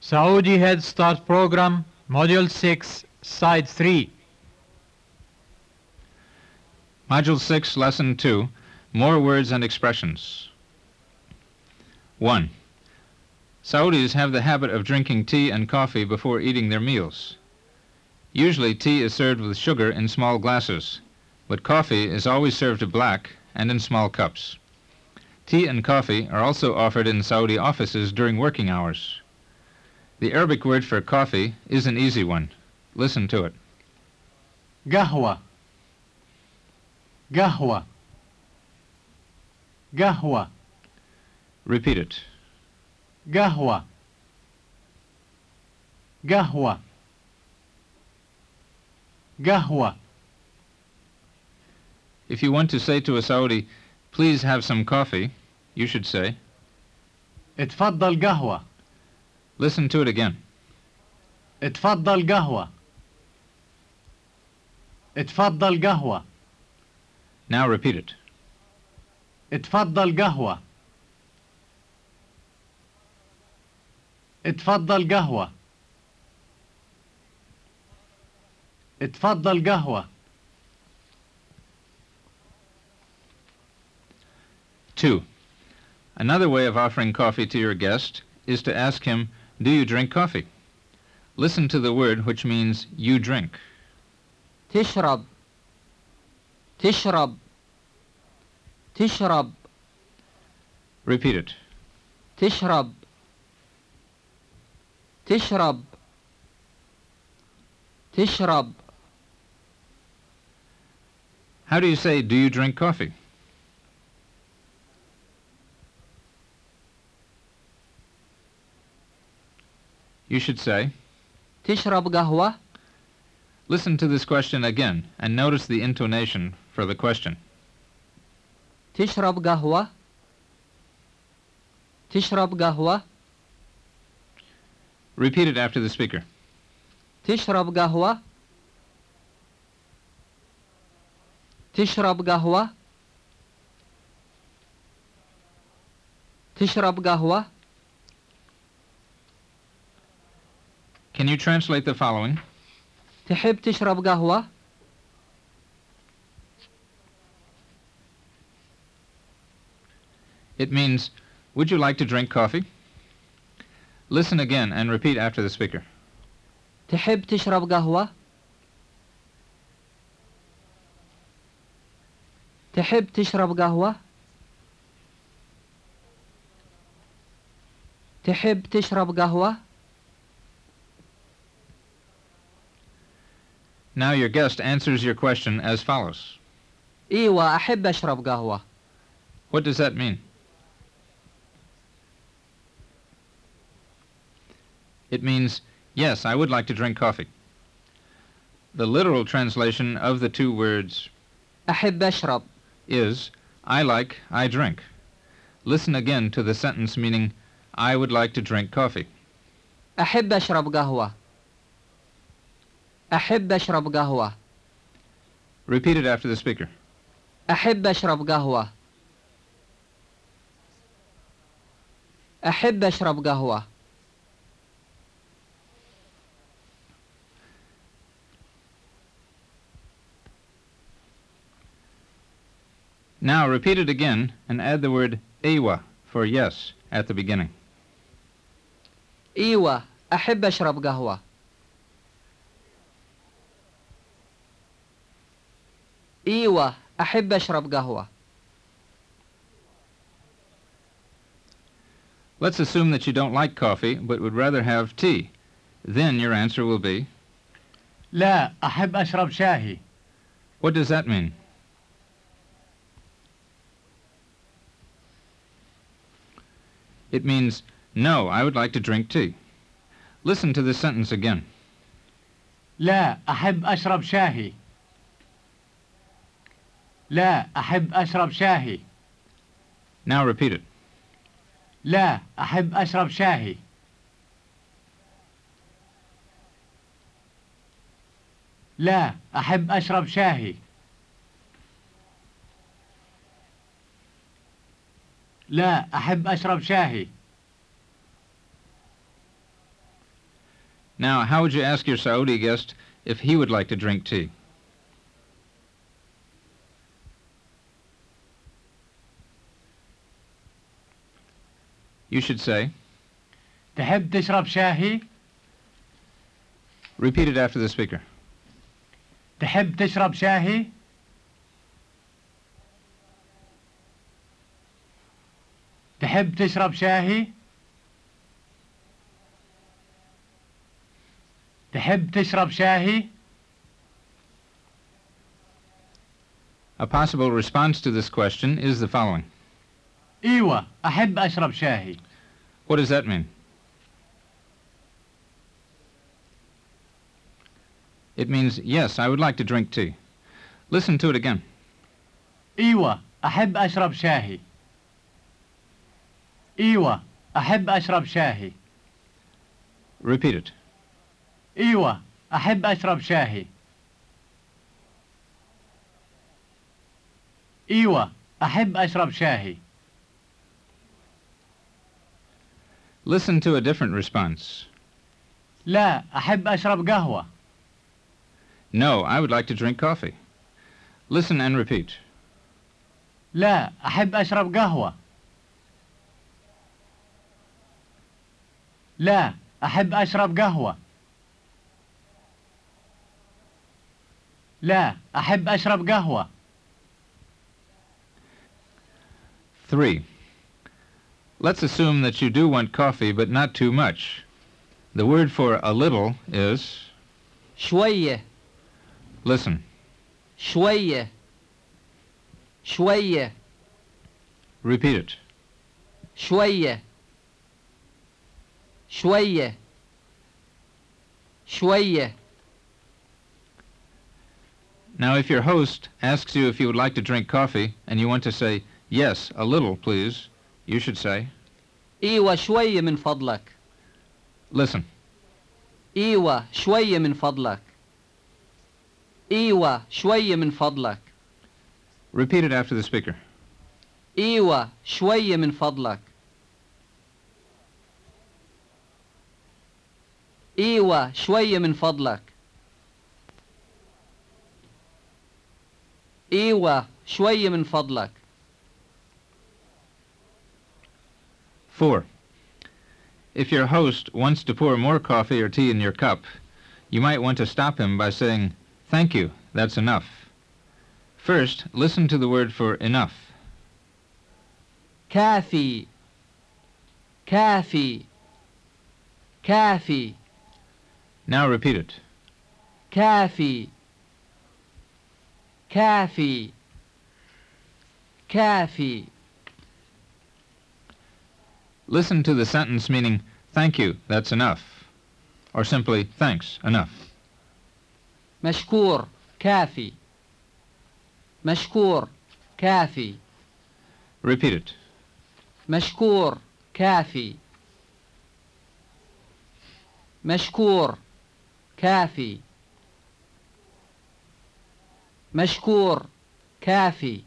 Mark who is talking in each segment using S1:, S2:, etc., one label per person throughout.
S1: Saudi Head Start Program, Module 6, Side 3.
S2: Module 6, Lesson 2, More Words and Expressions. 1. Saudis have the habit of drinking tea and coffee before eating their meals. Usually tea is served with sugar in small glasses, but coffee is always served black and in small cups. Tea and coffee are also offered in Saudi offices during working hours. The Arabic word for coffee is an easy one. Listen to it.
S1: قهوة قهوة قهوة
S2: Repeat it.
S1: قهوة قهوة قهوة.
S2: If you want to say to a Saudi, please have some coffee, you should say,
S1: اتفضل قهوة.
S2: listen to it again.
S1: اتفضل قهوة. اتفضل قهوة.
S2: Now repeat it.
S1: اتفضل قهوة. اتفضل قهوة. اتفضل قهوة.
S2: 2. Another way of offering coffee to your guest is to ask him, do you drink coffee? Listen to the word which means you drink.
S3: تشرب تشرب تشرب
S2: Repeat it.
S3: تشرب تشرب تشرب.
S2: How do you say, do you drink coffee? You should say,
S3: تشرب قهوة.
S2: listen to this question again and notice the intonation for the question.
S3: تشرب قهوة تشرب قهوة.
S2: Repeat it after the speaker.
S3: تشرب قهوة تشرب قهوة تشرب قهوة.
S2: Can you translate the following?
S3: تحب تشرب قهوة؟
S2: It means, would you like to drink coffee? Listen again and repeat after the speaker.
S3: تحب تشرب قهوة؟ تحب تشرب قهوة؟ تحب تشرب قهوة؟
S2: Now your guest answers your question as follows.
S3: إيوة أحب أشرب قهوة.
S2: What does that mean? It means, yes, I would like to drink coffee. The literal translation of the two words
S3: أحب أشرب.
S2: is, I like, I drink. Listen again to the sentence meaning, I would like to drink coffee.
S3: أحب أشرب قهوة. أحب أشرب قهوة.
S2: Repeat it after the speaker.
S3: أحب أشرب قهوة. أحب أشرب قهوة.
S2: Now repeat it again and add the word أيوة for yes at the beginning.
S3: إيوة أحب أشرب قهوة. إيوة أحب أشرب قهوة.
S2: Let's assume that you don't like coffee but would rather have tea. Then your answer will be,
S1: لا أحب أشرب شاهي.
S2: what does that mean? It means, no, I would like to drink tea. Listen to this sentence again.
S1: لا أحب أشرب شاهي. لا أحب أشرب شاهي.
S2: Now repeat it.
S1: لا أحب أشرب شاهي. لا أحب أشرب شاهي. لا أحب أشرب شاهي.
S2: Now, how would you ask your Saudi guest if he would like to drink tea? You should say,
S1: تحب تشرب شاهي؟
S2: repeat it after the speaker.
S1: تحب تشرب شاهي؟ تحب تشرب شاهي؟ تحب تشرب شاهي؟
S2: A possible response to this question is the following.
S1: ايوه احب اشرب شاهي.
S2: What does that mean? It means, yes, I would like to drink tea. Listen to it again.
S1: ايوه احب اشرب شاهي. ايوه احب اشرب شاهي.
S2: Repeat it.
S1: ايوه احب اشرب شاهي. ايوه احب اشرب شاهي.
S2: Listen to a different response.
S1: لا احب اشرب قهوة.
S2: No, I would like to drink coffee. Listen and repeat.
S1: لا احب اشرب قهوة. لا احب اشرب قهوة. لا احب اشرب قهوة.
S2: 3. Let's assume that you do want coffee, but not too much. The word for a little is...
S3: شوية
S2: Listen.
S3: شوية شوية
S2: Repeat it.
S3: شوية شوية شوية.
S2: Now, if your host asks you if you would like to drink coffee, and you want to say, yes, a little, please, you should say,
S3: ايوه شوية من فضلك.
S2: listen.
S3: ايوه شوية من فضلك. ايوه شوية من فضلك.
S2: Repeat it after the speaker.
S3: ايوه شوية من فضلك. ايوه شوية من فضلك. ايوه شوية من فضلك.
S2: 4. If your host wants to pour more coffee or tea in your cup, you might want to stop him by saying, thank you, that's enough. First, listen to the word for enough.
S3: كافي كافي كافي.
S2: Now repeat it.
S3: كافي كافي كافي.
S2: Listen to the sentence meaning, thank you, that's enough. Or simply, thanks, enough.
S3: مشكور كافي. مشكور كافي.
S2: Repeat it.
S3: مشكور كافي. مشكور كافي. مشكور كافي.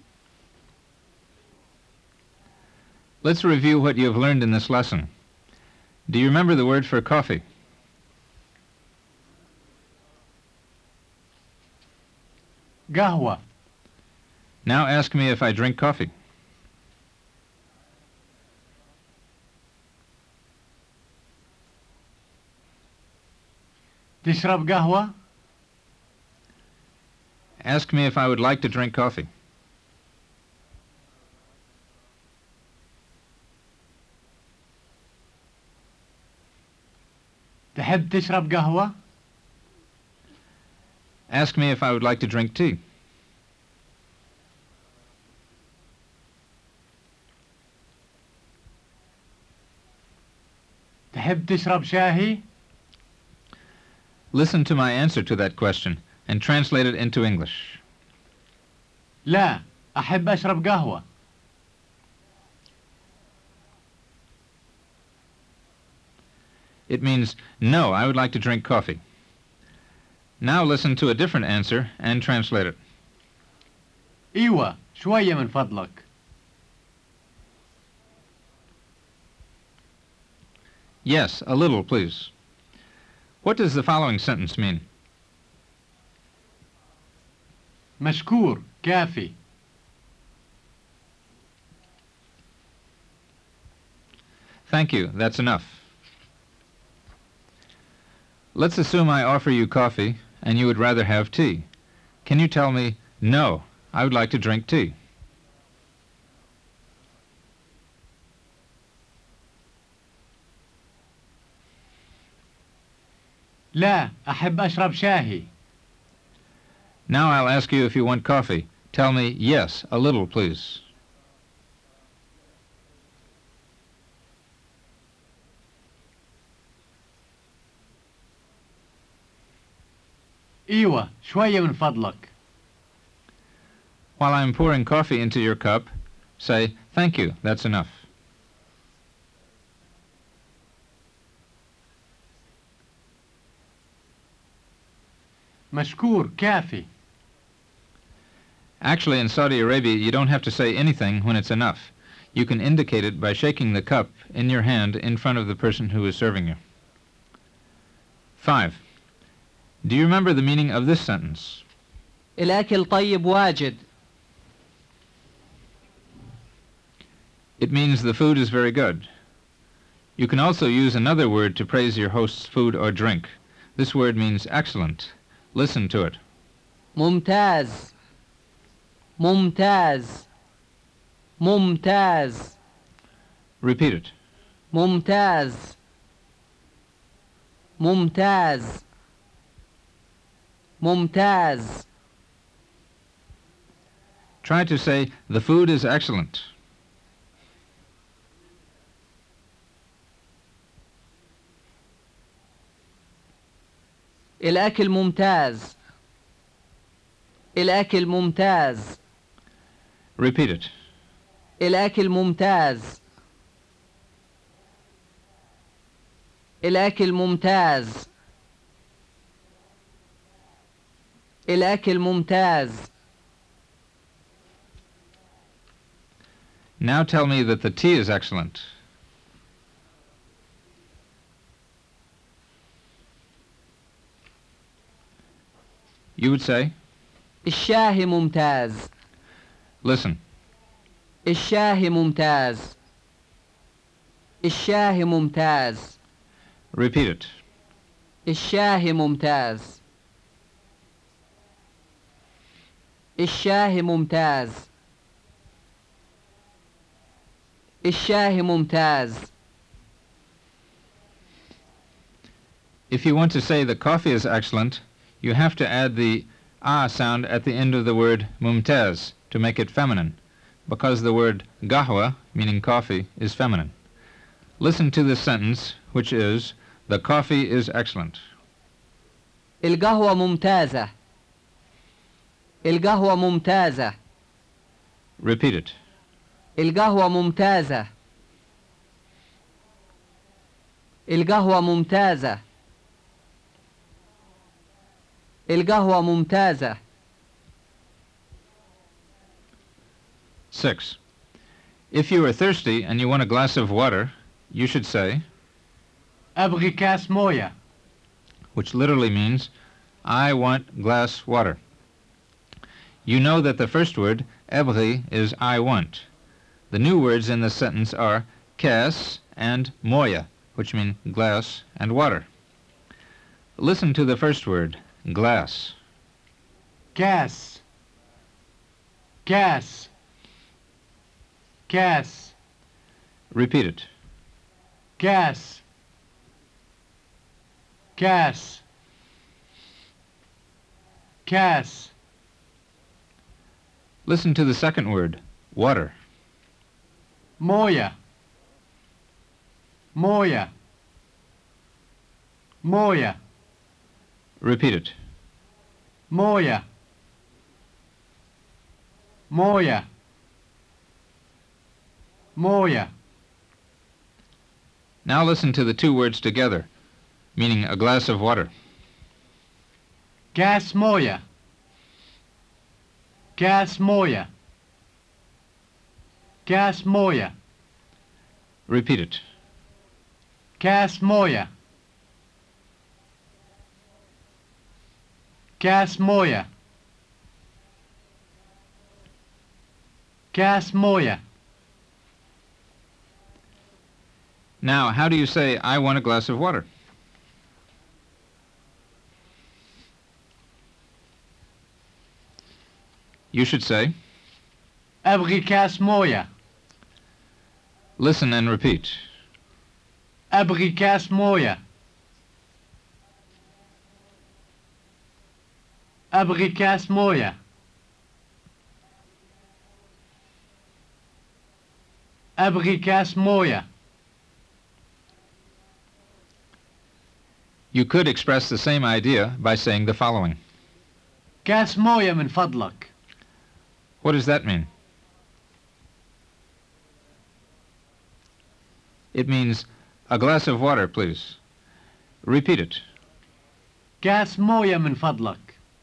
S2: Let's review what you have learned in this lesson. Do you remember the word for coffee?
S1: قهوة.
S2: Now ask me if I drink coffee.
S1: تشرب قهوة؟
S2: Ask me if I would like to drink coffee.
S1: تحب تشرب قهوة؟
S2: Ask me if I would like to drink tea.
S1: تحب تشرب شاهي؟
S2: Listen to my answer to that question and translate it into English.
S1: لا أحب أشرب قهوة.
S2: It means, no, I would like to drink coffee. Now listen to a different answer and translate it.
S1: إيوة شوية من فضلك.
S2: Yes, a little, please. What does the following sentence mean?
S1: مشكور كافي.
S2: Thank you, that's enough. Let's assume I offer you coffee and you would rather have tea. Can you tell me, no, I would like to drink tea?
S1: لا أحب أشرب شاهي.
S2: Now I'll ask you if you want coffee. Tell me, yes, a little, please.
S1: إيوة شوية من فضلك.
S2: While I'm pouring coffee into your cup, say, thank you, that's enough.
S1: مشكور كافي.
S2: Actually, in Saudi Arabia, you don't have to say anything when it's enough. You can indicate it by shaking the cup in your hand in front of the person who is serving you. 5. Do you remember the meaning of this sentence?
S3: الأكل طيب واجد.
S2: It means the food is very good. You can also use another word to praise your host's food or drink. This word means excellent. Listen to it.
S3: ممتاز. ممتاز. ممتاز.
S2: Repeat it.
S3: ممتاز. ممتاز. ممتاز.
S2: Try to say, the food is excellent.
S3: الأكل ممتاز. الأكل ممتاز.
S2: Repeat it.
S3: الأكل ممتاز. الأكل ممتاز. الأكل ممتاز.
S2: Now tell me that the tea is excellent. You would say,
S3: الشاهي ممتاز.
S2: listen.
S3: الشاهي ممتاز. الشاهي ممتاز.
S2: Repeat it.
S3: الشاهي ممتاز. الشاهي ممتاز. الشاهي ممتاز.
S2: If you want to say the coffee is excellent, you have to add the ah sound at the end of the word mumtaz to make it feminine, because the word gahwa, meaning coffee, is feminine. Listen to this sentence, which is, the coffee is excellent.
S3: القهوة ممتازة. القهوة ممتازة.
S2: Repeat it.
S3: القهوة ممتازة. القهوة ممتازة. القهوة ممتازة.
S2: 6. If you are thirsty and you want a glass of water, you should say,
S1: أبغي كاس موية.
S2: which literally means, I want glass water. You know that the first word, ebri, is I want. The new words in this sentence are kas and moya, which mean glass and water. Listen to the first word, glass.
S1: كاس. كاس. كاس.
S2: Repeat it.
S1: كاس. كاس. كاس.
S2: Listen to the second word, water.
S1: موية. موية. موية.
S2: Repeat it.
S1: موية. موية. موية.
S2: Now listen to the two words together, meaning a glass of water.
S1: كاس موية. كاس موية. كاس موية.
S2: Repeat it.
S1: كاس موية. كاس موية. كاس موية.
S2: Now, how do you say, I want a glass of water? You should say,
S1: أبغي كاس موية.
S2: listen and repeat.
S1: أبغي كاس موية. أبغي كاس موية. أبغي كاس موية.
S2: You could express the same idea by saying the following.
S1: كاس موية من فضلك.
S2: What does that mean? It means, a glass of water, please. Repeat it.
S1: كاس موية من فضلك.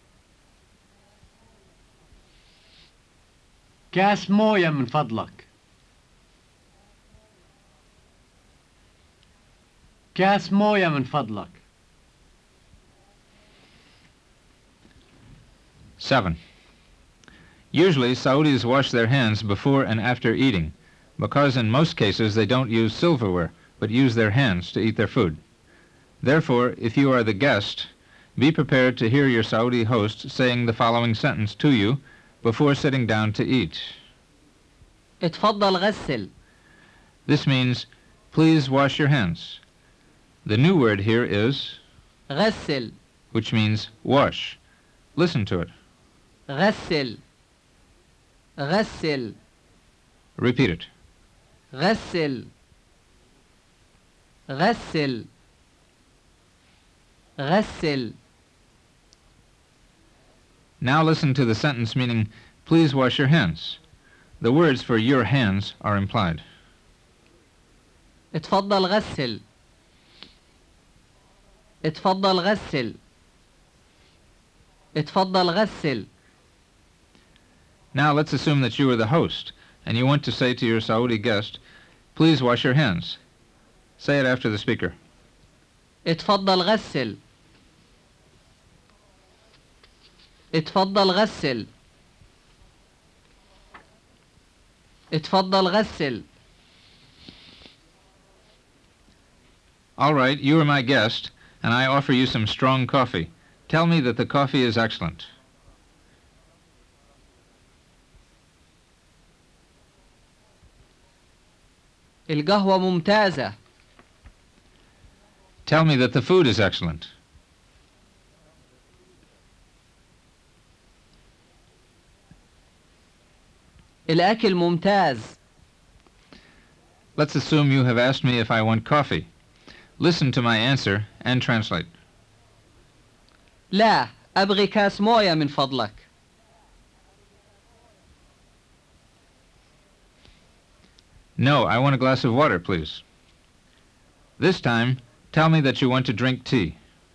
S1: كاس موية من فضلك. كاس موية من فضلك.
S2: 7. Usually, Saudis wash their hands before and after eating, because in most cases they don't use silverware, but use their hands to eat their food. Therefore, if you are the guest, be prepared to hear your Saudi host saying the following sentence to you before sitting down to eat.
S3: اتفضل غسل.
S2: This means, please wash your hands. The new word here is,
S3: غسل.
S2: which means wash. Listen to it.
S3: غسل. غسل.
S2: Repeat it.
S3: غسل. غسل. غسل.
S2: Now listen to the sentence meaning, please wash your hands. The words for your hands are implied.
S3: اتفضل غسل. اتفضل غسل. اتفضل غسل.
S2: Now let's assume that you are the host, and you want to say to your Saudi guest, please wash your hands. Say it after the speaker.
S3: اتفضل غسل. اتفضل غسل. اتفضل غسل.
S2: All right, you are my guest, and I offer you some strong coffee. Tell me that the coffee is excellent.
S3: القهوة ممتازة.
S2: Tell me that the food is excellent.
S3: الأكل ممتاز.
S2: Let's assume you have asked me if I want coffee. Listen to my answer and translate.
S3: لا، أبغي كاس موية من فضلك.
S2: No, I want a glass of water, please. This time, tell me that you want to drink tea.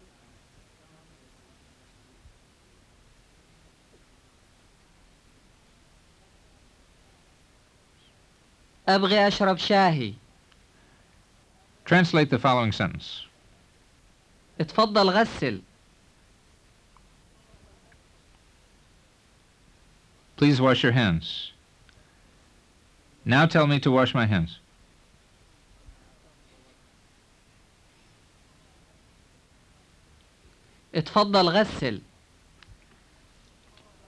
S3: أبغي أشرب شاهي.
S2: Translate the following sentence.
S3: اتفضل غسل.
S2: Please wash your hands. Now tell me to wash my hands.
S3: اتفضل غسل.